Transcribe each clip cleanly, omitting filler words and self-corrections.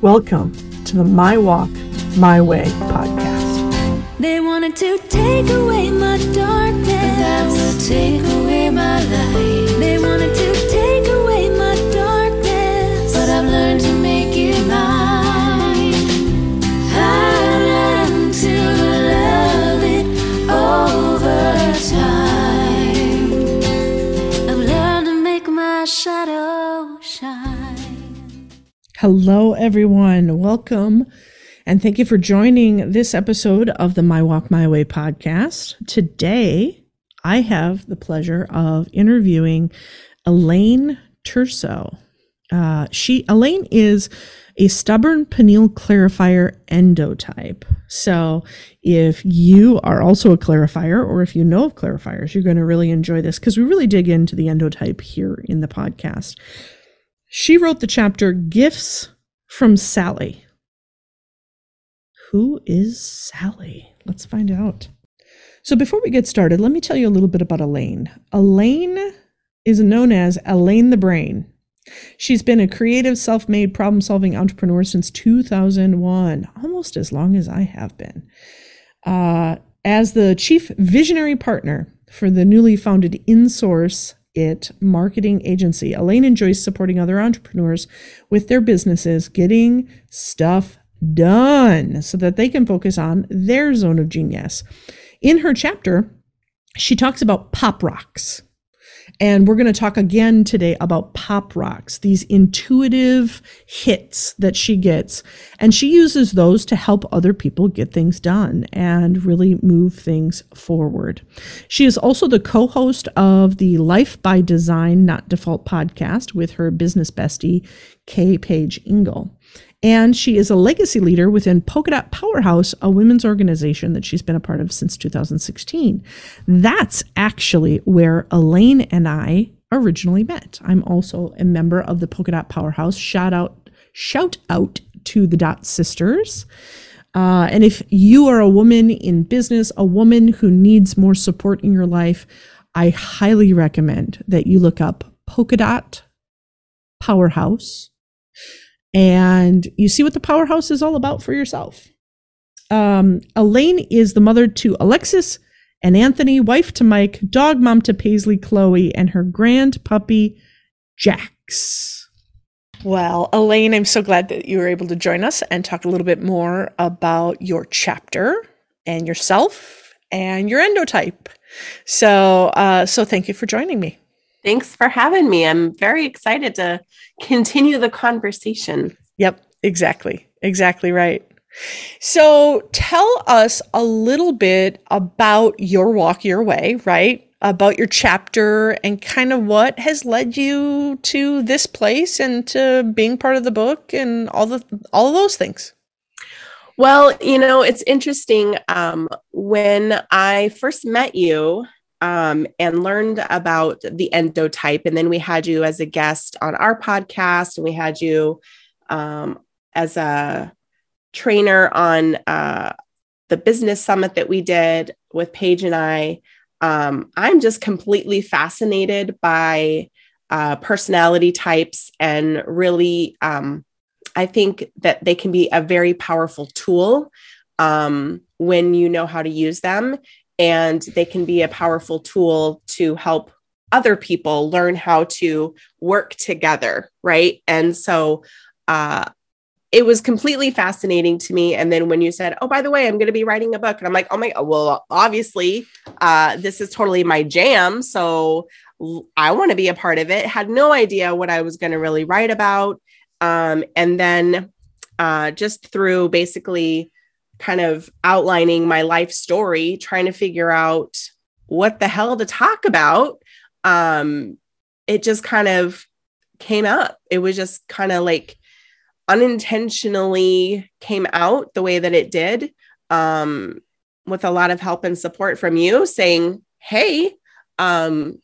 Welcome to the My Walk, My Way podcast. They wanted to take away my darkness, but that will take away my light. They wanted to take away my darkness, but I've learned to make it mine. I learned to love it over time. I've learned to make my shadow shine. Hello, everyone. Welcome. And thank you for joining this episode of the My Walk, My Way podcast. Today, I have the pleasure of interviewing Elaine Terso. Elaine is a stubborn pineal clarifier endotype. So if you are also a clarifier, or if you know of clarifiers, you're going to really enjoy this because we really dig into the endotype here in the podcast. She wrote the chapter Gifts from Sally. Who is Sally? Let's find out. So before we get started, let me tell you a little bit about Elaine. Elaine is known as Elaine the Brain. She's been a creative, self-made, problem-solving entrepreneur since 2001, almost as long as I have been. As the chief visionary partner for the newly founded InSource marketing agency, Elaine enjoys supporting other entrepreneurs with their businesses getting stuff done so that they can focus on their zone of genius. In her chapter, she talks about pop rocks. And we're going to talk again today about pop rocks, these intuitive hits that she gets. And she uses those to help other people get things done and really move things forward. She is also the co-host of the Life by Design, Not Default podcast with her business bestie, Kay Page Engel. And she is a legacy leader within Polka Dot Powerhouse, a women's organization that she's been a part of since 2016. That's actually where Elaine and I originally met. I'm also a member of the Polka Dot Powerhouse. Shout out to the Dot Sisters. And if you are a woman in business, a woman who needs more support in your life, I highly recommend that you look up Polka Dot Powerhouse and you see what the powerhouse is all about for yourself. Elaine is the mother to Alexis and Anthony, wife to Mike, dog mom to Paisley, Chloe, and her grand puppy, Jax. Well, Elaine, I'm so glad that you were able to join us and talk a little bit more about your chapter and yourself and your endotype. So thank you for joining me. Thanks for having me. I'm very excited to continue the conversation. Yep, exactly right. So tell us a little bit about your walk your way, right? About your chapter and kind of what has led you to this place and to being part of the book and all of those things. Well, it's interesting. When I first met you, and learned about the endotype. And then we had you as a guest on our podcast, and we had you as a trainer on the business summit that we did with Paige and I. I'm just completely fascinated by personality types, and really, I think that they can be a very powerful tool when you know how to use them. And they can be a powerful tool to help other people learn how to work together, right? And so it was completely fascinating to me. And then when you said, oh, by the way, I'm going to be writing a book. And I'm like, oh my God, well, obviously, this is totally my jam. So I want to be a part of it. Had no idea what I was going to really write about. And then just through basically kind of outlining my life story, trying to figure out what the hell to talk about, it just kind of came up. It was just kind of like unintentionally came out the way that it did, with a lot of help and support from you saying, hey, having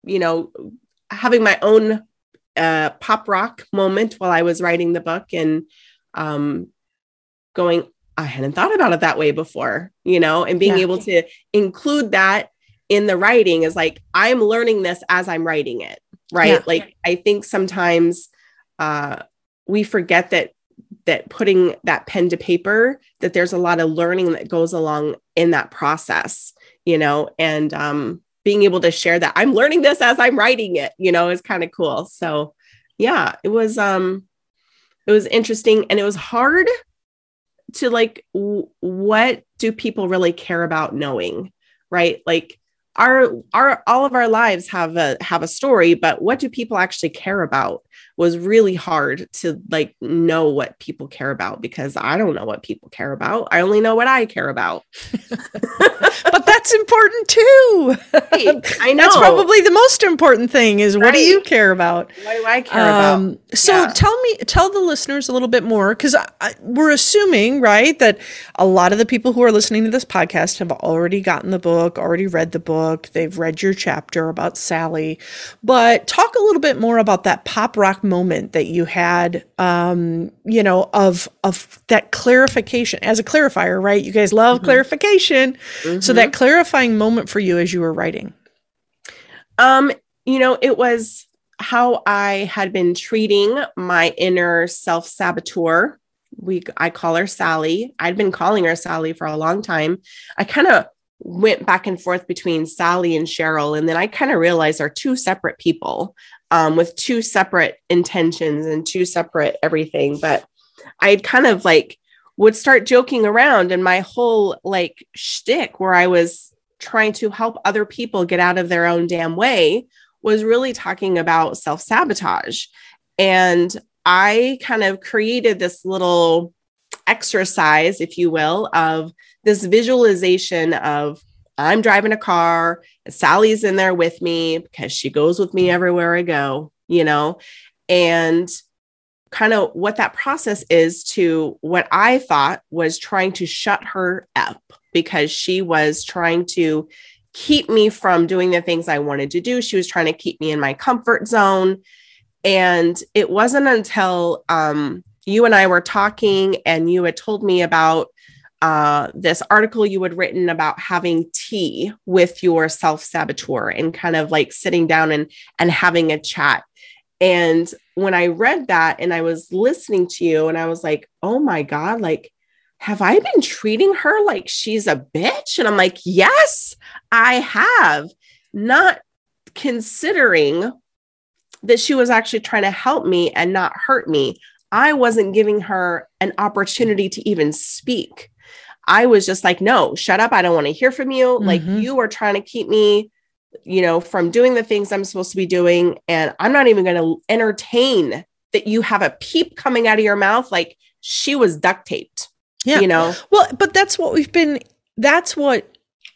my own pop rock moment while I was writing the book and going, I hadn't thought about it that way before, and being able to include that in the writing is like, I'm learning this as I'm writing it. Right. Yeah. Like, I think sometimes we forget that that putting that pen to paper, that there's a lot of learning that goes along in that process, and being able to share that I'm learning this as I'm writing it, is kind of cool. So yeah, it was interesting, and it was hard to like, what do people really care about knowing, right? Like all of our lives have a story, but what do people actually care about was really hard to like know what people care about, because I don't know what people care about. I only know what I care about. But that's important too. Right. I know. That's probably the most important thing is, what do you care about? What do I care about? So tell the listeners a little bit more, because we're assuming, right, that a lot of the people who are listening to this podcast have already gotten the book, already read the book. They've read your chapter about Sally, but talk a little bit more about that pop rock moment that you had, of that clarification as a clarifier, right? You guys love clarification. Mm-hmm. So that clarifying moment for you as you were writing. It was how I had been treating my inner self-saboteur. I call her Sally. I'd been calling her Sally for a long time. I kind of went back and forth between Sally and Cheryl. And then I kind of realized they're two separate people, with two separate intentions and two separate everything. But I'd kind of like would start joking around, and my whole like shtick where I was trying to help other people get out of their own damn way was really talking about self-sabotage. And I kind of created this little exercise, if you will, of this visualization of I'm driving a car, Sally's in there with me because she goes with me everywhere I go, and kind of what that process is to what I thought was trying to shut her up, because she was trying to keep me from doing the things I wanted to do. She was trying to keep me in my comfort zone. And it wasn't until you and I were talking and you had told me about this article you had written about having tea with your self-saboteur and kind of like sitting down and having a chat. And when I read that and I was listening to you, and I was like, oh my God, like, have I been treating her like she's a bitch? And I'm like, yes, I have, not considering that she was actually trying to help me and not hurt me. I wasn't giving her an opportunity to even speak. I was just like, no, shut up. I don't want to hear from you. Mm-hmm. Like, you are trying to keep me, from doing the things I'm supposed to be doing. And I'm not even going to entertain that you have a peep coming out of your mouth. Like, she was duct taped. Yeah. Well, but that's what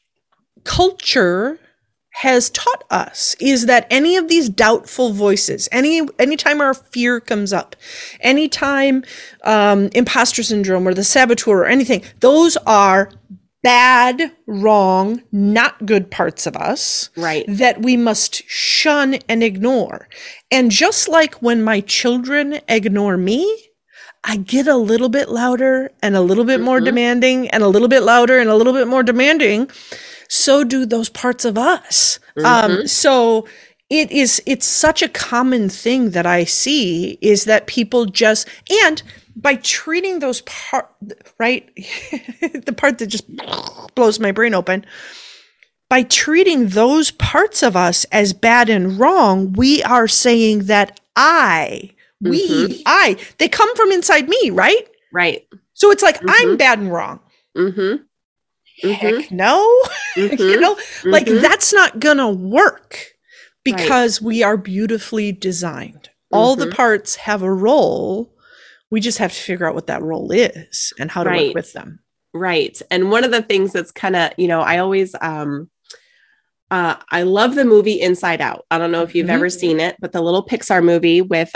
culture has taught us, is that any of these doubtful voices, anytime our fear comes up, anytime imposter syndrome or the saboteur or anything, those are bad, wrong, not good parts of us, right, that we must shun and ignore. And just like when my children ignore me, I get a little bit louder and a little bit more demanding, and a little bit louder and a little bit more demanding. So do those parts of us. So it's such a common thing that I see, is that people just, and by treating those right, the part that just blows my brain open, by treating those parts of us as bad and wrong, we are saying that they come from inside me, right? Right. So it's like, I'm bad and wrong. Heck no. Like, that's not gonna work, because we are beautifully designed. All the parts have a role. We just have to figure out what that role is and how to work with them. Right. And one of the things that's kind of, I always, I love the movie Inside Out. I don't know if you've ever seen it, but the little Pixar movie with,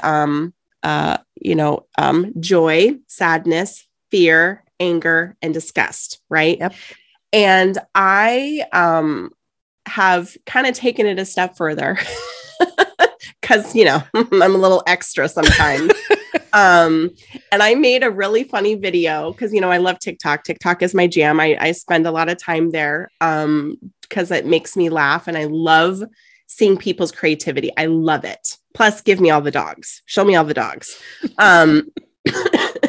joy, sadness, fear, anger, and disgust. Right. Yep. And I have kind of taken it a step further because, I'm a little extra sometimes. And I made a really funny video because, I love TikTok. TikTok is my jam. I spend a lot of time there because it makes me laugh, and I love seeing people's creativity. I love it. Plus, give me all the dogs. Show me all the dogs.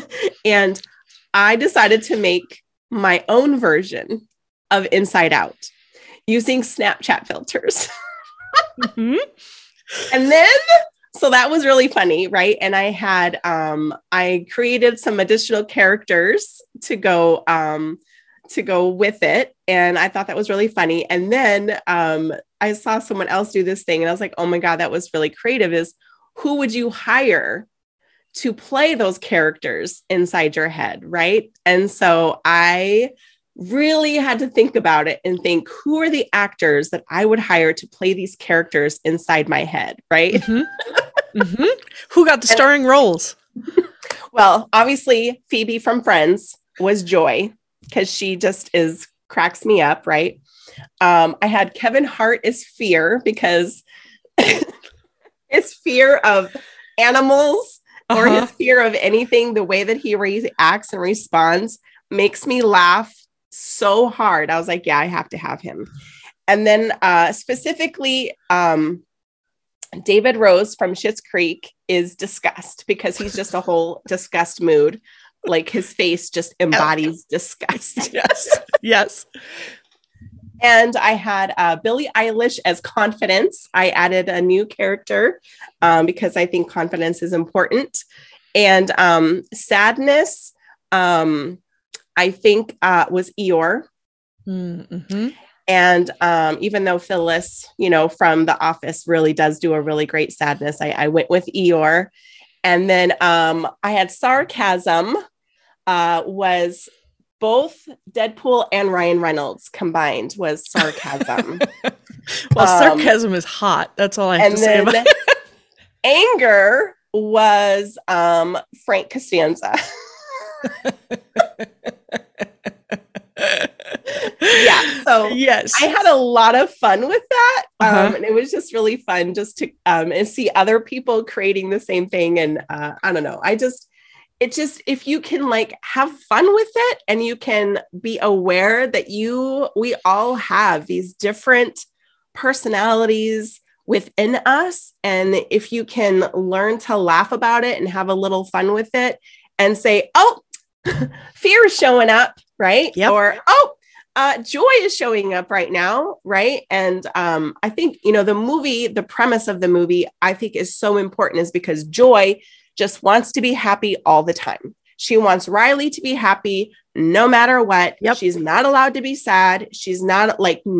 And I decided to make my own version of Inside Out using Snapchat filters. Mhm. And then, so that was really funny, right? And I had, I created some additional characters to go with it. And I thought that was really funny. And then I saw someone else do this thing and I was like, oh my God, that was really creative. Is who would you hire to play those characters inside your head, right? And so I really had to think about it and think, who are the actors that I would hire to play these characters inside my head, right? Mm-hmm. Mm-hmm. Who got the starring roles? Well, obviously Phoebe from Friends was Joy, because she just cracks me up, right? I had Kevin Hart as Fear, because his fear of animals or his fear of anything, the way that he reacts and responds makes me laugh so hard. I was like, yeah, I have to have him. And then specifically, David Rose from Schitt's Creek is Disgust, because he's just a whole disgust mood. Like his face just embodies disgust. Yes. Yes. And I had Billie Eilish as Confidence. I added a new character because I think confidence is important. And Sadness, I think was Eeyore. Mm-hmm. And even though Phyllis, from The Office really does do a really great Sadness, I went with Eeyore. And then I had Sarcasm, was both Deadpool and Ryan Reynolds combined was Sarcasm. Well, sarcasm is hot. That's all I have to say about it. Anger was Frank Costanza. Yeah, so yes, I had a lot of fun with that, and it was just really fun just to and see other people creating the same thing. And I don't know, if you can have fun with it, and you can be aware that we all have these different personalities within us, and if you can learn to laugh about it and have a little fun with it, and say, oh, fear is showing up, right? Yep. Or joy is showing up right now, right? And I think the premise of the movie, I think, is so important, is because Joy just wants to be happy all the time. She wants Riley to be happy no matter what. Yep. She's not allowed to be sad. She's not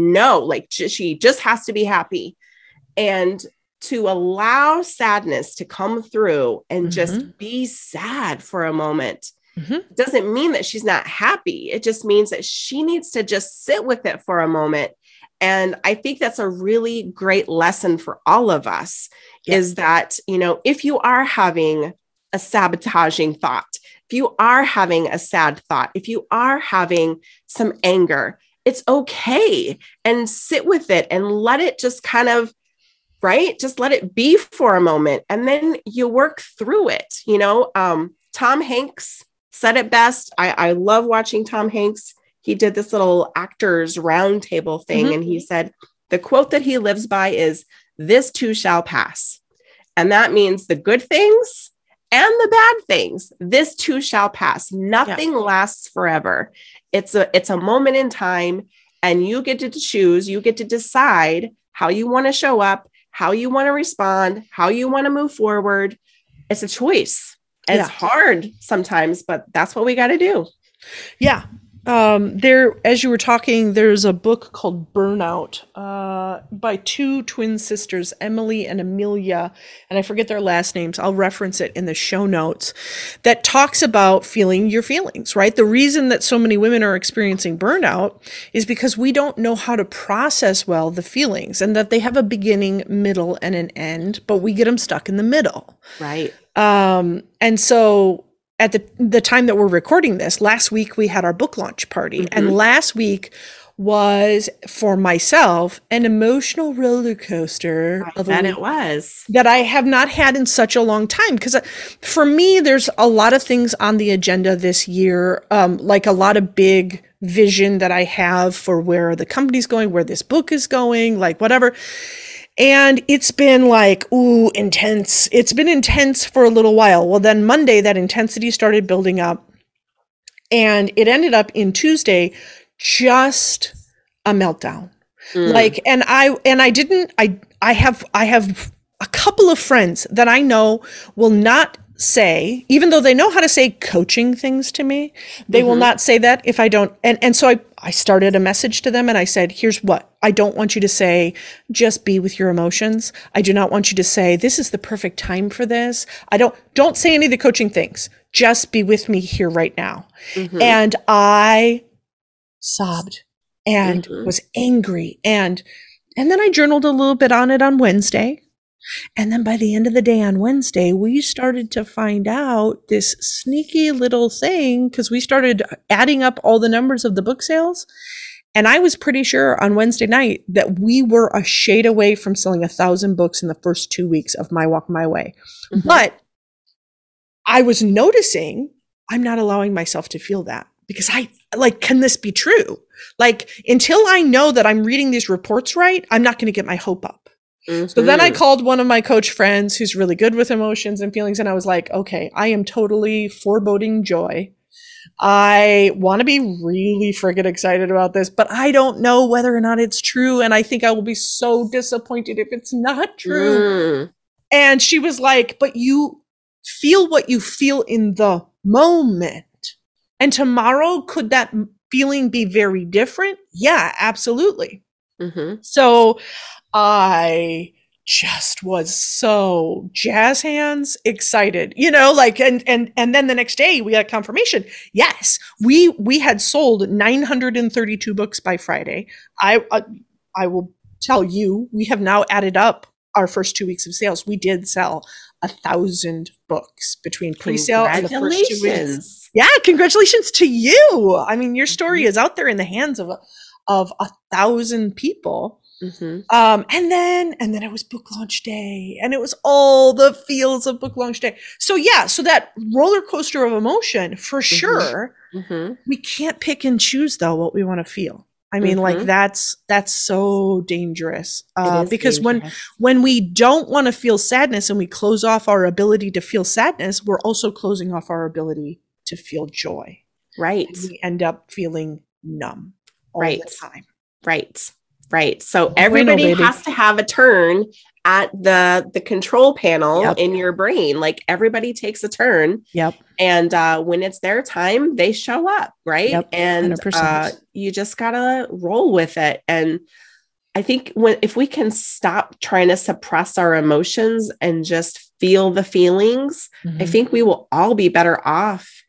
she just has to be happy. And to allow sadness to come through and just be sad for a moment doesn't mean that she's not happy. It just means that she needs to just sit with it for a moment. And I think that's a really great lesson for all of us, is that, if you are having a sabotaging thought, if you are having a sad thought, if you are having some anger, it's okay. And sit with it and let it just kind of, right? Just let it be for a moment. And then you work through it. Tom Hanks said it best. I love watching Tom Hanks. He did this little actors roundtable thing. And he said, the quote that he lives by is, "This too shall pass." And that means the good things and the bad things. This too shall pass. Nothing lasts forever. It's a moment in time, and you get to choose, you get to decide how you want to show up, how you want to respond, how you want to move forward. It's a choice. It's hard sometimes, but that's what we got to do. Yeah. As you were talking, there's a book called Burnout by two twin sisters, Emily and Amelia, and I forget their last names. I'll reference it in the show notes, that talks about feeling your feelings, right? The reason that so many women are experiencing burnout is because we don't know how to process well the feelings, and that they have a beginning, middle, and an end, but we get them stuck in the middle. Right. And so at the time that we're recording this, last week we had our book launch party, and last week was, for myself, an emotional roller coaster. It was. That I have not had in such a long time. Because for me, there's a lot of things on the agenda this year, like a lot of big vision that I have for where the company's going, where this book is going, like whatever. And it's been intense. It's been intense for a little while. Well, then Monday, that intensity started building up. And it ended up in Tuesday, just a meltdown. Like, and I have a couple of friends that I know will not say, even though they know how to say coaching things to me, they will not say that if I don't. And so I started a message to them and I said, here's what I don't want you to say, just be with your emotions. I do not want you to say, this is the perfect time for this. Don't say any of the coaching things. Just be with me here right now. And I sobbed and was angry. And then I journaled a little bit on it on Wednesday. And then by the end of the day on Wednesday, we started to find out this sneaky little thing because we started adding up all the numbers of the book sales. And I was pretty sure on Wednesday night that we were a shade away from selling 1,000 books in the first 2 weeks of My Walk My Way. But I was noticing I'm not allowing myself to feel that because can this be true? Like, until I know that I'm reading these reports right, I'm not going to get my hope up. So then I called one of my coach friends who's really good with emotions and feelings. And I was like, okay, I am totally foreboding joy. I want to be really friggin' excited about this, but I don't know whether or not it's true. And I think I will be so disappointed if it's not true. And she was like, but you feel what you feel in the moment. And tomorrow, could that feeling be very different? Yeah, absolutely. So I just was so jazz hands excited, and then the next day we got confirmation. Yes, we had sold 932 books by Friday. I will tell you, we have now added up our first 2 weeks of sales. We did sell 1,000 books between pre-sale and the first 2 weeks. Yeah, congratulations to you. I mean, your story is out there in the hands of 1,000 people. And then it was book launch day, and it was all the feels of book launch day. So yeah, so that roller coaster of emotion for sure. We can't pick and choose though what we want to feel. I mean, like that's so dangerous because dangerous. when we don't want to feel sadness and we close off our ability to feel sadness, we're also closing off our ability to feel joy. Right. And we end up feeling numb all the time. Right. So everybody has to have a turn at the control panel in your brain. Like, everybody takes a turn. And when it's their time, they show up. Right. And you just gotta roll with it. And I think if we can stop trying to suppress our emotions and just feel the feelings, I think we will all be better off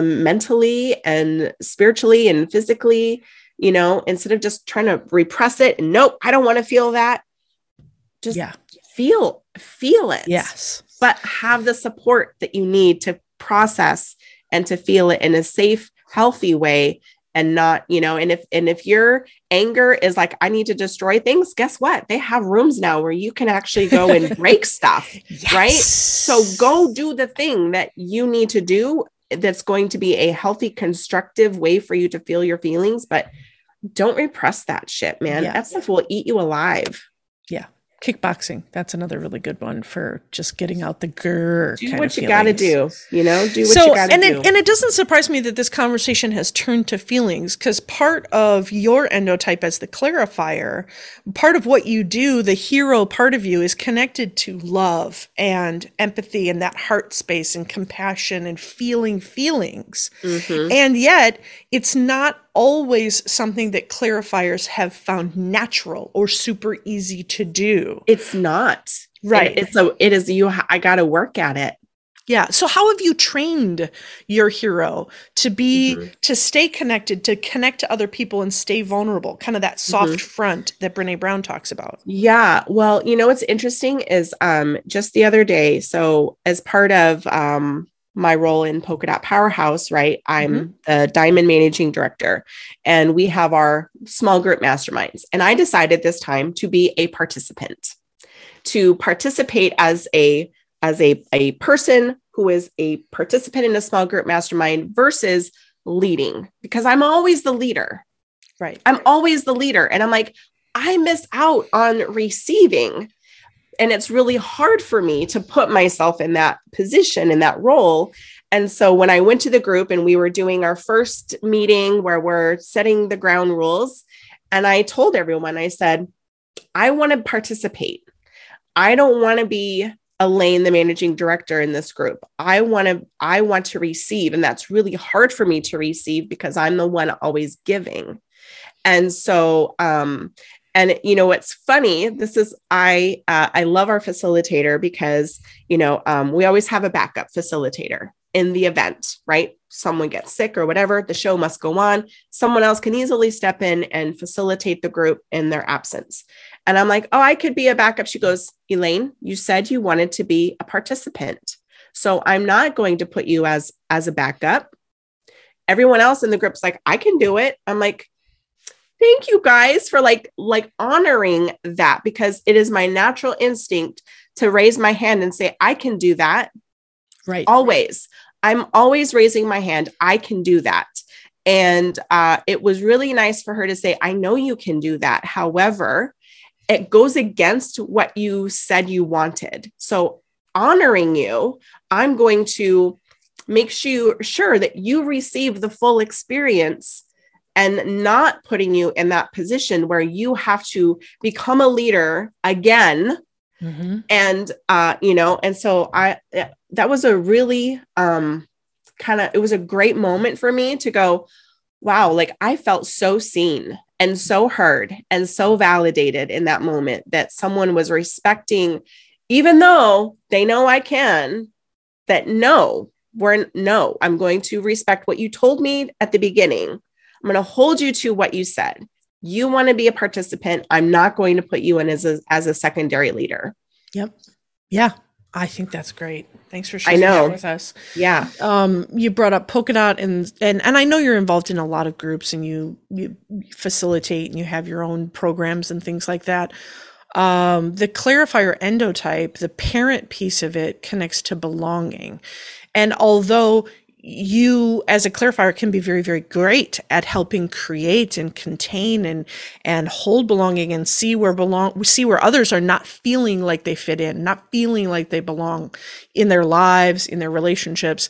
mentally and spiritually and physically. Instead of just trying to repress it and nope, I don't want to feel that. Just feel it. Yes. But have the support that you need to process and to feel it in a safe, healthy way, and not, and if your anger is like, I need to destroy things, guess what? They have rooms now where you can actually go and break stuff, right? So go do the thing that you need to do that's going to be a healthy, constructive way for you to feel your feelings, but don't repress that shit, man. That stuff will eat you alive. Yeah. Kickboxing. That's another really good one for just getting out the grrr. Do what you got to do, do what you got to do. And it doesn't surprise me that this conversation has turned to feelings, because part of your endotype as the clarifier, part of what you do, the hero part of you, is connected to love and empathy and that heart space and compassion and feeling feelings. And yet it's not always something that clarifiers have found natural or super easy to do. It's not. Right. It is you. I got to work at it. Yeah. So how have you trained your hero to to stay connected, to connect to other people and stay vulnerable? Kind of that soft front that Brene Brown talks about. Yeah. Well, what's interesting is just the other day. So as part of my role in Polka Dot Powerhouse, right? I'm the Diamond Managing Director, and we have our small group masterminds. And I decided this time to be a participant, to participate as a person who is a participant in a small group mastermind versus leading, because I'm always the leader. Right. I'm always the leader. And I'm like, I miss out on receiving. And it's really hard for me to put myself in that position, in that role. And so when I went to the group and we were doing our first meeting where we're setting the ground rules, and I told everyone, I said, I want to participate. I don't want to be Elaine, the managing director in this group. I want to receive. And that's really hard for me to receive because I'm the one always giving. And so, and you know, what's funny, this is, I love our facilitator because, you know, we always have a backup facilitator in the event, right? Someone gets sick or whatever, the show must go on. Someone else can easily step in and facilitate the group in their absence. And I'm like, oh, I could be a backup. She goes, Elaine, you said you wanted to be a participant. So I'm not going to put you as a backup. Everyone else in the group's like, I can do it. I'm like, thank you guys for like honoring that, because it is my natural instinct to raise my hand and say, I can do that. Right. Always. I'm always raising my hand. I can do that. And it was really nice for her to say, I know you can do that. However, it goes against what you said you wanted. So honoring you, I'm going to make sure that you receive the full experience and not putting you in that position where you have to become a leader again. Mm-hmm. And, you know, and so that was a really it was a great moment for me to go, wow, like I felt so seen and so heard and so validated in that moment that someone was respecting, even though they know I can, that I'm going to respect what you told me at the beginning. I'm going to hold you to what you said. You want to be a participant. I'm not going to put you in as a secondary leader. Yep. Yeah. I think that's great. Thanks for sharing that with us. Yeah. You brought up Polka Dot and I know you're involved in a lot of groups and you facilitate and you have your own programs and things like that. The clarifier endotype, the parent piece of it connects to belonging. And although you as a clarifier can be very, very great at helping create and contain and hold belonging and see where others are not feeling like they fit in, not feeling like they belong in their lives, in their relationships.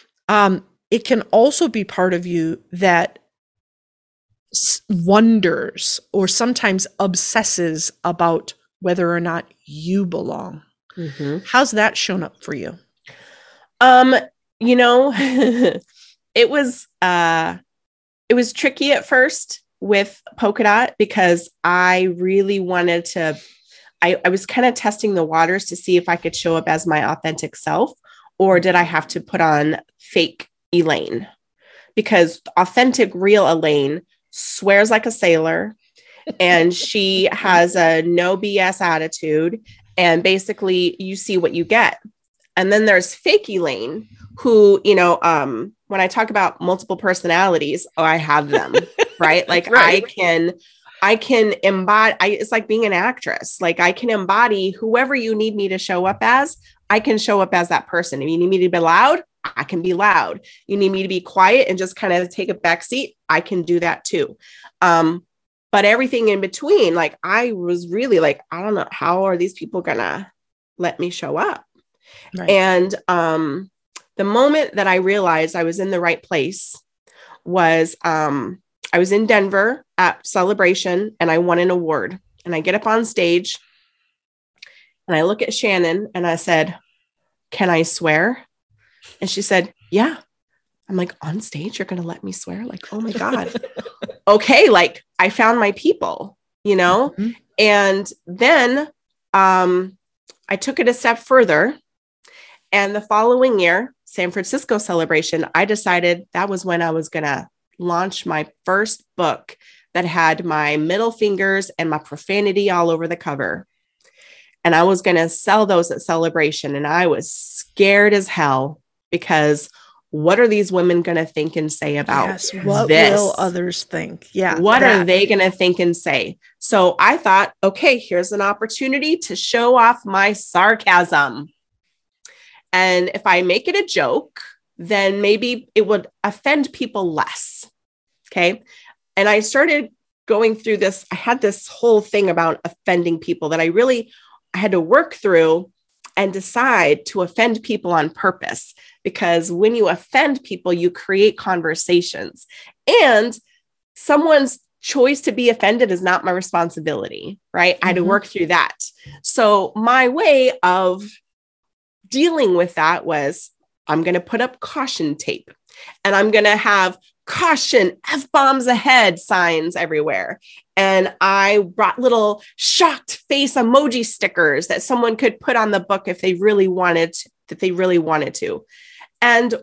It can also be part of you that wonders or sometimes obsesses about whether or not you belong. Mm-hmm. How's that shown up for you? You know, it was tricky at first with Polka Dot because I really wanted to, I was kind of testing the waters to see if I could show up as my authentic self, or did I have to put on fake Elaine? Because authentic, real Elaine swears like a sailor and she has a no BS attitude, and basically you see what you get. And then there's fake Elaine, who, you know, when I talk about multiple personalities, I have them, right? Like right. I can embody, it's like being an actress. Like I can embody whoever you need me to show up as, I can show up as that person. If you need me to be loud, I can be loud. You need me to be quiet and just kind of take a back seat, I can do that too. But everything in between, like I was really like, I don't know, how are these people gonna let me show up? Right. And the moment that I realized I was in the right place was I was in Denver at Celebration and I won an award. And I get up on stage and I look at Shannon and I said, can I swear? And she said, yeah. I'm like, on stage, you're going to let me swear? Like, oh my God. Okay. Like I found my people, you know? Mm-hmm. And then I took it a step further. And the following year, San Francisco Celebration, I decided that was when I was going to launch my first book that had my middle fingers and my profanity all over the cover. And I was going to sell those at Celebration. And I was scared as hell because what are these women going to think and say about what this? Will others think? Yeah. What are they going to think and say? So I thought, okay, here's an opportunity to show off my sarcasm. And if I make it a joke, then maybe it would offend people less. Okay. And I started going through this. I had this whole thing about offending people that I had to work through. and decide to offend people on purpose, because when you offend people, you create conversations, and someone's choice to be offended is not my responsibility, right? I had to work through that. So my way of dealing with that was, I'm going to put up caution tape, and I'm going to have caution, F-bombs ahead signs everywhere. And I brought little shocked face emoji stickers that someone could put on the book if they really wanted to. And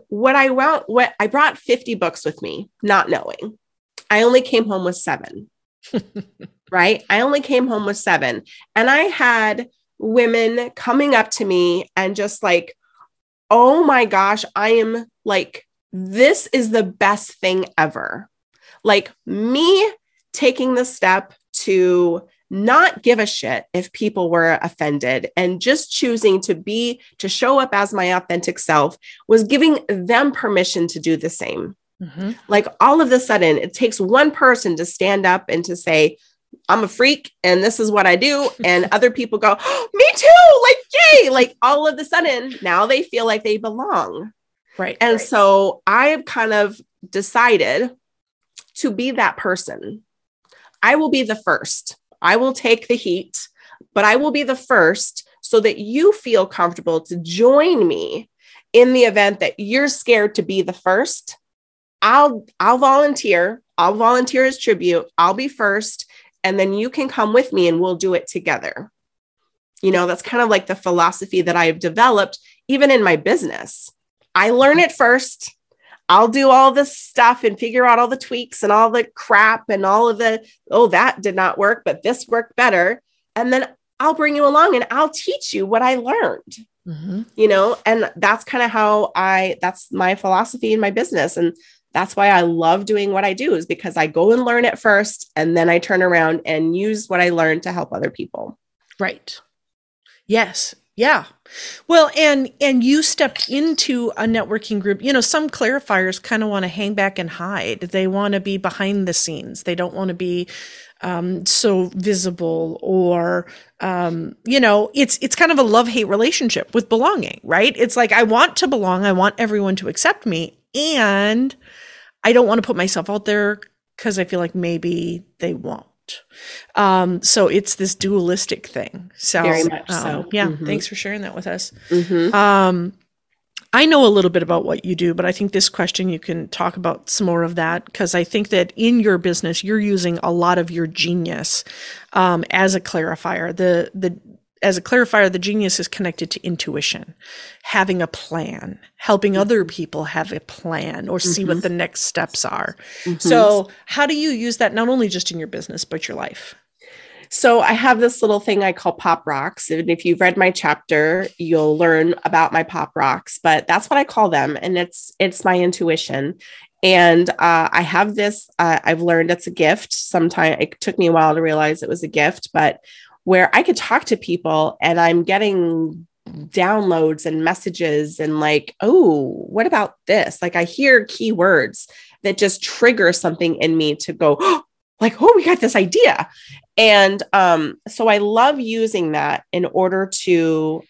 I brought 50 books with me, not knowing. I only came home with 7, right? I only came home with 7. And I had women coming up to me and just like, oh my gosh, I am like, this is the best thing ever. Like, me taking the step to not give a shit if people were offended and just choosing to show up as my authentic self was giving them permission to do the same. Like, all of a sudden, it takes one person to stand up and to say, I'm a freak and this is what I do. And other people go, oh, me too. Like, yay. Like, all of a sudden now they feel like they belong. Right. And so I have kind of decided to be that person. I will be the first. I will take the heat, but I will be the first so that you feel comfortable to join me in the event that you're scared to be the first. I'll volunteer. I'll volunteer as tribute. I'll be first. And then you can come with me and we'll do it together. You know, that's kind of like the philosophy that I've developed, even in my business. I learn it first. I'll do all this stuff and figure out all the tweaks and all the crap and all of that did not work, but this worked better. And then I'll bring you along and I'll teach you what I learned, you know, and that's kind of that's my philosophy in my business. And that's why I love doing what I do, is because I go and learn it first, and then I turn around and use what I learned to help other people. Right. Yes. Yeah. Well, and you stepped into a networking group. You know, some clarifiers kind of want to hang back and hide. They want to be behind the scenes. They don't want to be so visible, or, you know, it's kind of a love-hate relationship with belonging, right? It's like, I want to belong. I want everyone to accept me. And I don't want to put myself out there because I feel like maybe they won't. So it's this dualistic thing. So very much so. Yeah. Thanks for sharing that with us. I know a little bit about what you do, but I think this question, you can talk about some more of that, because I think that in your business, you're using a lot of your genius as a clarifier. As a clarifier, the genius is connected to intuition, having a plan, helping other people have a plan or see what the next steps are. So how do you use that, not only just in your business, but your life? So I have this little thing I call pop rocks. And if you've read my chapter, you'll learn about my pop rocks, but that's what I call them. And it's my intuition. And I have this, I've learned it's a gift. Sometimes it took me a while to realize it was a gift, but where I could talk to people and I'm getting downloads and messages and like, oh, what about this? Like, I hear keywords that just trigger something in me to go, oh, like, oh, we got this idea. And so I love using that in order to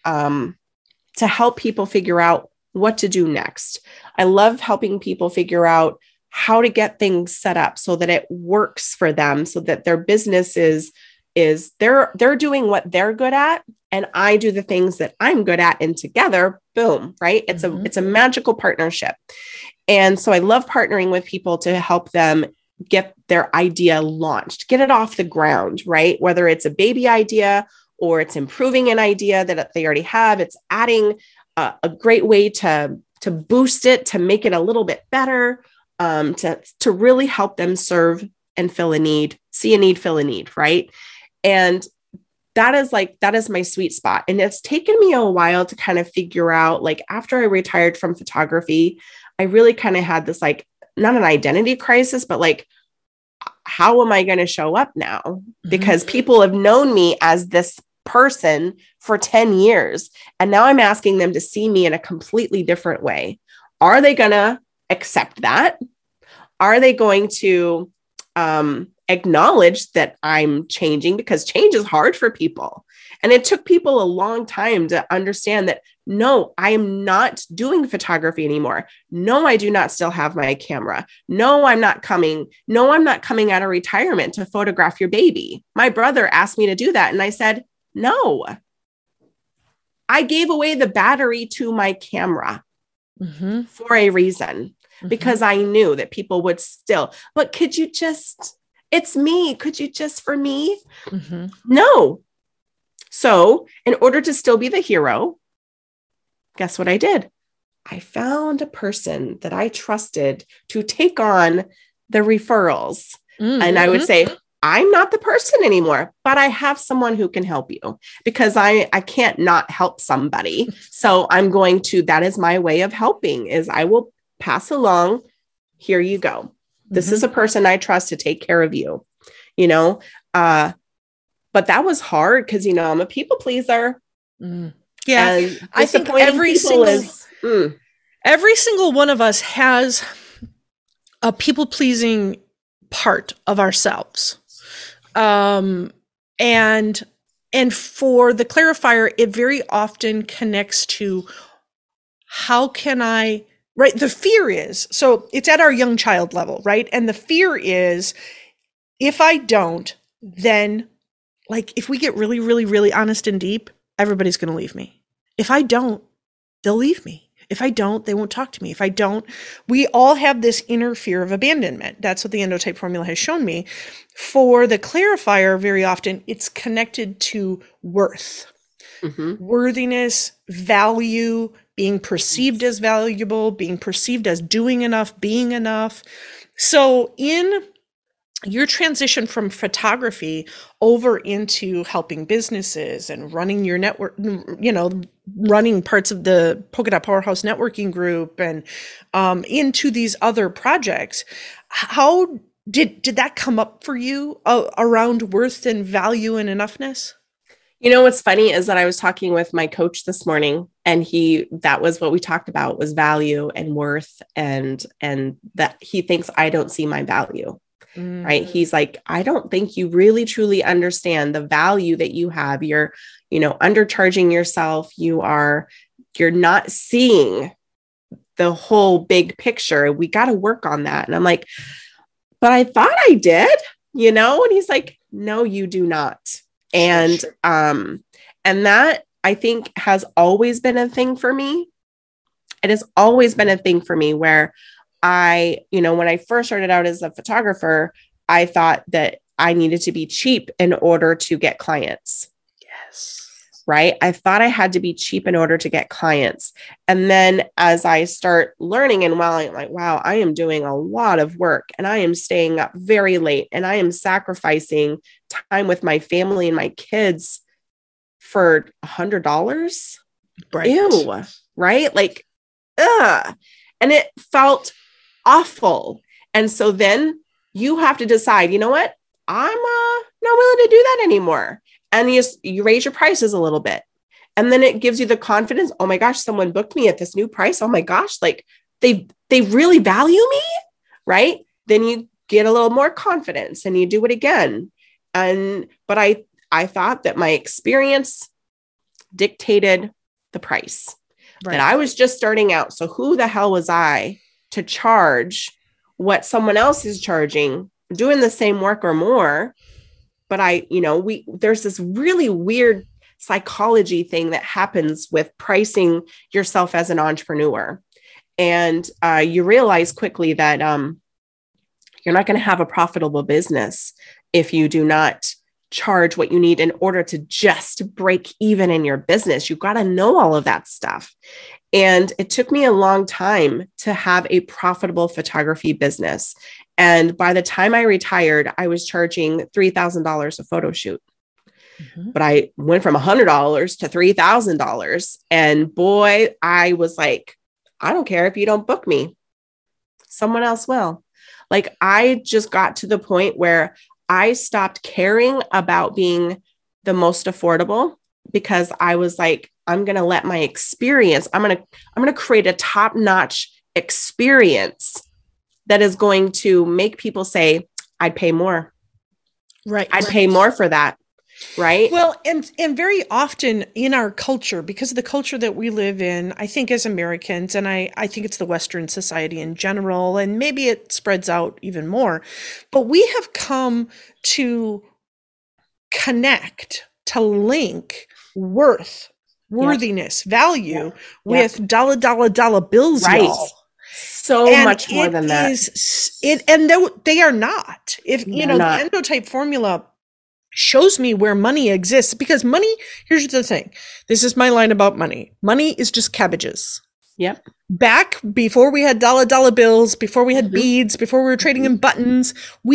help people figure out what to do next. I love helping people figure out how to get things set up so that it works for them, so that their business is they're doing what they're good at, and I do the things that I'm good at, and together, boom, right? It's a magical partnership. And so I love partnering with people to help them get their idea launched, get it off the ground, right? Whether it's a baby idea or it's improving an idea that they already have, it's adding a great way to boost it, to make it a little bit better, to really help them serve and fill a need, see a need, fill a need, right? And that is my sweet spot. And it's taken me a while to kind of figure out, like, after I retired from photography, I really kind of had this, like, not an identity crisis, but like, how am I going to show up now? Because people have known me as this person for 10 years. And now I'm asking them to see me in a completely different way. Are they going to accept that? Are they going to acknowledge that I'm changing? Because change is hard for people. And it took people a long time to understand that, no, I am not doing photography anymore. No, I do not still have my camera. No, I'm not coming. No, I'm not coming out of retirement to photograph your baby. My brother asked me to do that. And I said, no, I gave away the battery to my camera for a reason, because I knew that people would still, but could you just, it's me. Could you just for me? No. So in order to still be the hero, guess what I did? I found a person that I trusted to take on the referrals. And I would say, I'm not the person anymore, but I have someone who can help you, because I can't not help somebody. So I'm going to, that is my way of helping, is I will pass along, here you go. This is a person I trust to take care of you, you know? But that was hard because, you know, I'm a people pleaser. Yeah. I think every single one of us has a people pleasing part of ourselves. And for the clarifier, it very often connects to how can I, right? The fear is, so it's at our young child level, right? And the fear is, if I don't, then like, if we get really, really, really honest and deep, everybody's going to leave me. If I don't, they'll leave me. If I don't, they won't talk to me. If I don't, we all have this inner fear of abandonment. That's what the endotype formula has shown me. For the clarifier, very often it's connected to worth, worthiness, value, being perceived as valuable, being perceived as doing enough, being enough. So in your transition from photography over into helping businesses and running your network, you know, running parts of the Polka Dot Powerhouse networking group and into these other projects, how did that come up for you around worth and value and enoughness? You know, what's funny is that I was talking with my coach this morning, and that was what we talked about, was value and worth, and that he thinks I don't see my value. Right. He's like, I don't think you really truly understand the value that you have. You're, you know, undercharging yourself. You're not seeing the whole big picture. We got to work on that. And I'm like, but I thought I did, you know? And he's like, no, you do not. And, and that I think has always been a thing for me. It has always been a thing for me where you know, when I first started out as a photographer, I thought that I needed to be cheap in order to get clients. Yes. Right. I thought I had to be cheap in order to get clients. And then as I start learning, and while I'm like, wow, I am doing a lot of work, and I am staying up very late, and I am sacrificing time with my family and my kids for $100. Right. Ew. Right. Like, ugh. And it felt awful. And so then you have to decide, you know what? I'm not willing to do that anymore. And you raise your prices a little bit. And then it gives you the confidence. Oh my gosh, someone booked me at this new price. Oh my gosh, like they really value me, right? Then you get a little more confidence and you do it again. But I thought that my experience dictated the price. Right. And I was just starting out. So who the hell was I to charge what someone else is charging, doing the same work or more? But there's this really weird psychology thing that happens with pricing yourself as an entrepreneur. And you realize quickly that you're not going to have a profitable business if you do not charge what you need in order to just break even in your business. You've got to know all of that stuff. And it took me a long time to have a profitable photography business. And by the time I retired, I was charging $3,000 a photo shoot. But I went from $100 to $3,000. And boy, I was like, I don't care if you don't book me. Someone else will. Like, I just got to the point where I stopped caring about being the most affordable, because I was like, I'm going to let my experience, I'm going to create a top-notch experience that is going to make people say, I'd pay more. Right. I'd pay more for that. right? Well, and very often in our culture, because of the culture that we live in, I think as Americans, and I think it's the Western society in general, and maybe it spreads out even more, but we have come to connect, to link worth, worthiness, value with dollar bills, Right. y'all. So And much more it than that. they are not. If you know, not. the endotype formula shows me where money exists, because money, here's the thing. This is my line about money. Money is just cabbages. Yep. Back before we had dollar bills, before we had Mhm. beads, before we were trading in buttons,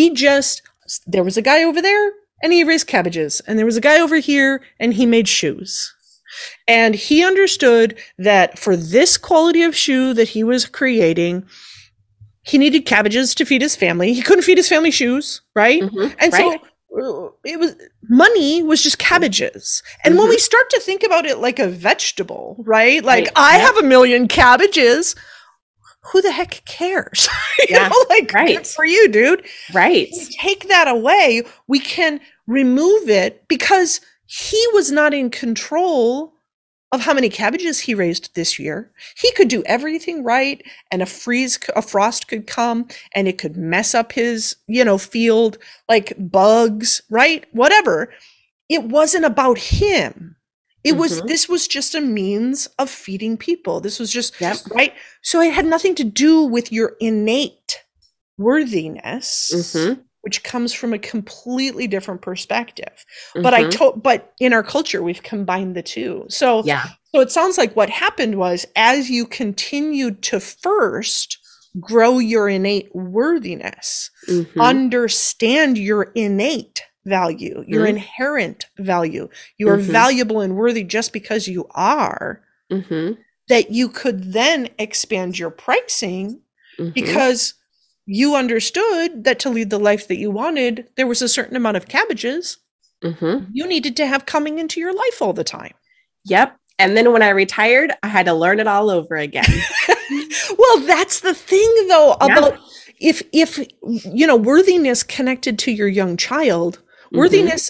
there was a guy over there and he raised cabbages, and there was a guy over here and he made shoes. And he understood that for this quality of shoe that he was creating, he needed cabbages to feed his family. He couldn't feed his family shoes, right? Mhm. And Right. so money was just cabbages. And when we start to think about it like a vegetable, right? Like, Right. I Yep. have 1,000,000 cabbages. Who the heck cares? Yeah. Like, Right. good for you, dude. Right. We take that away, we can remove it, because he was not in control of how many cabbages he raised this year. He could do everything right, and a frost could come and it could mess up his, field, like bugs, right? Whatever. It wasn't about him. This was just a means of feeding people. This was just, Yep. right? So it had nothing to do with your innate worthiness, Mhm. which comes from a completely different perspective. Mhm. But in our culture, we've combined the two. So Yeah. it sounds like what happened was, as you continued to first grow your innate worthiness, Mhm. understand your innate value, your Mhm. inherent value, you are Mhm. valuable and worthy just because you are, Mhm. that you could then expand your pricing, Mhm. because you understood that to lead the life that you wanted, there was a certain amount of cabbages Mhm. you needed to have coming into your life all the time. Yep. And then when I retired, I had to learn it all over again. Well, that's the thing, though, Yeah. about if worthiness connected to your young child, worthiness,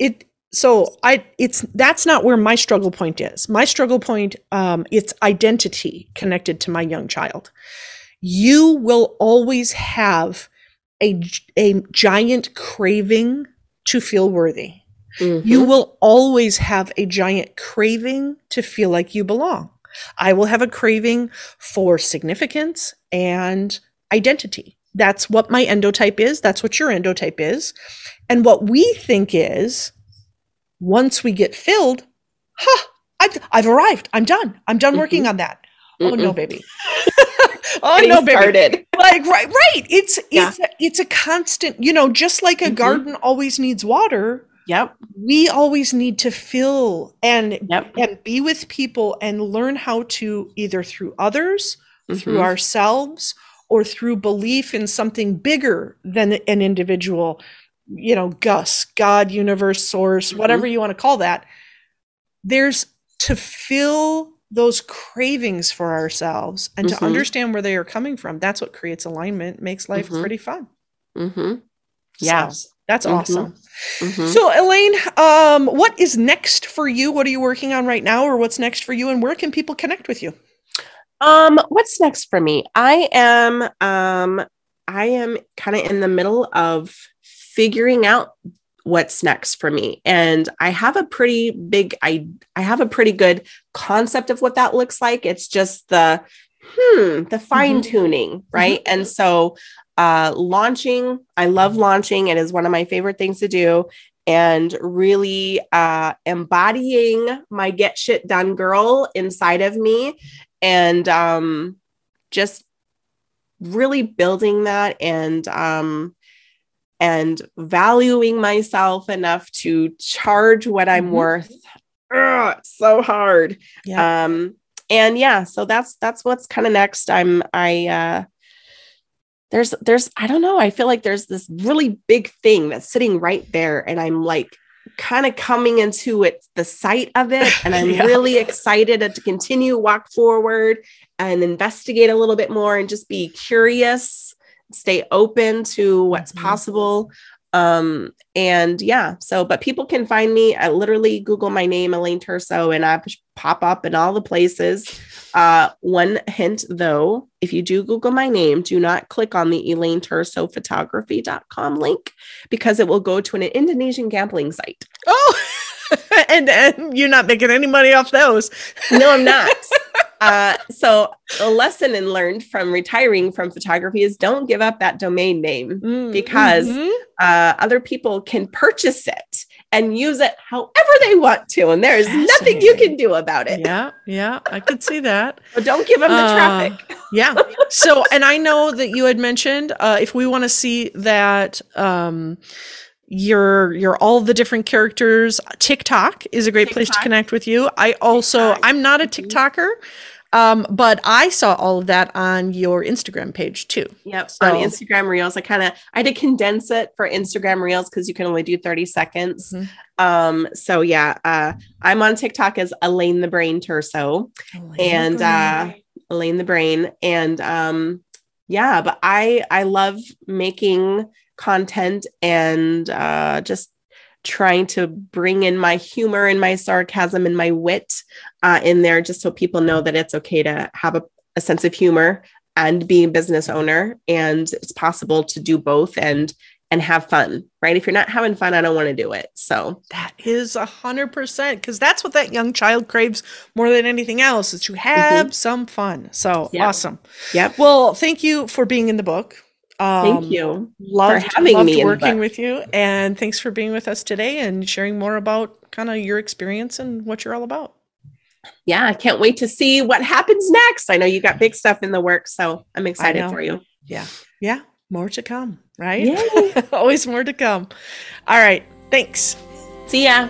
that's not where my struggle point is. My struggle point, it's identity connected to my young child. You will always have a giant craving to feel worthy. Mhm. You will always have a giant craving to feel like you belong. I will have a craving for significance and identity. That's what my endotype is. That's what your endotype is. And what we think is, once we get filled, I've arrived. I'm done. I'm done working on that. Oh no, Mm-mm. baby. Oh Getting no, baby. started. Like, right. It's Yeah. it's a constant, just like a Mhm. garden always needs water. Yep. We always need to fill and Yep. be with people and learn how to, either through others, through Mhm. ourselves, or through belief in something bigger than an individual, Gus, God, universe, source, whatever you want to call that. There's to fill those cravings for ourselves and to Mhm. understand where they are coming from. That's what creates alignment, makes life Mhm. pretty fun. Mhm. Yeah. So that's Mhm. awesome. Mhm. So, Elaine, what is next for you? What are you working on right now, or what's next for you, and where can people connect with you? What's next for me? I am kind of in the middle of figuring out what's next for me. And I have a pretty good concept of what that looks like. It's just the fine tuning, right? And so I love launching. It is one of my favorite things to do. And really embodying my get shit done girl inside of me, and just really building that, and valuing myself enough to charge what I'm worth. Ugh, it's so hard. Yeah. And yeah, so that's what's kind of next. There's I don't know, I feel like there's this really big thing that's sitting right there, and I'm like kind of coming into it, the sight of it, and I'm Yeah. really excited to continue walk forward and investigate a little bit more and just be curious, stay open to what's possible. And yeah, but people can find me at literally Google my name, Elaine Terso, and I pop up in all the places. One hint though, if you do Google my name, do not click on the ElaineTersophotography.com link, because it will go to an Indonesian gambling site. Oh, and you're not making any money off those. No, I'm not. So a lesson learned from retiring from photography is don't give up that domain name, because other people can purchase it and use it however they want to. And there is nothing you can do about it. Yeah, I could see that. But don't give them the traffic. Yeah. So, and I know that you had mentioned, if we want to see that, your all the different characters, TikTok is a great place to connect with you. I'm not a TikToker, but I saw all of that on your Instagram page too. Yep. So, on Instagram Reels, I had to condense it for Instagram Reels because you can only do 30 seconds. I'm on TikTok as Elaine the Brain Terso, Elaine the Brain. And but I love making content and just trying to bring in my humor and my sarcasm and my wit in there, just so people know that it's okay to have a sense of humor and be a business owner, and it's possible to do both and have fun, right? If you're not having fun, I don't want to do it. So that is 100%, because that's what that young child craves more than anything else, is to have some fun. So awesome. Yep. Well, thank you for being in the book. Thank you loved for having me working with you, and thanks for being with us today and sharing more about kind of your experience and what you're all about. Yeah, I can't wait to see what happens next. I know you got big stuff in the works, so I'm excited for you. Yeah, more to come, right? Yay. Always more to come. All right, thanks. See ya.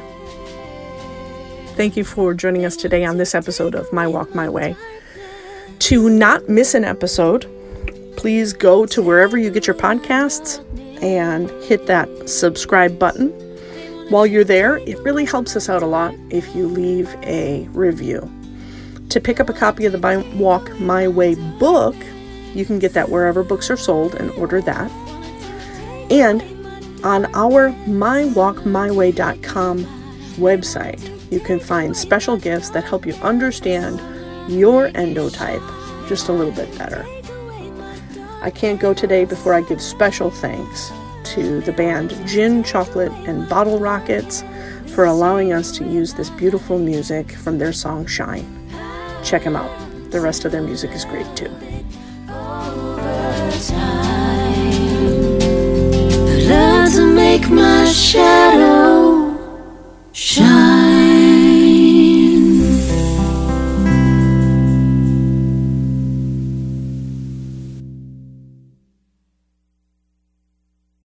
Thank you for joining us today on this episode of My Walk My Way. To not miss an episode, please go to wherever you get your podcasts and hit that subscribe button. While you're there, it really helps us out a lot if you leave a review. To pick up a copy of the My Walk My Way book, you can get that wherever books are sold and order that. And on our mywalkmyway.com website, you can find special gifts that help you understand your endotype just a little bit better. I can't go today before I give special thanks to the band Gin, Chocolate, and Bottle Rockets for allowing us to use this beautiful music from their song Shine. Check them out. The rest of their music is great too. Learn to make my shine.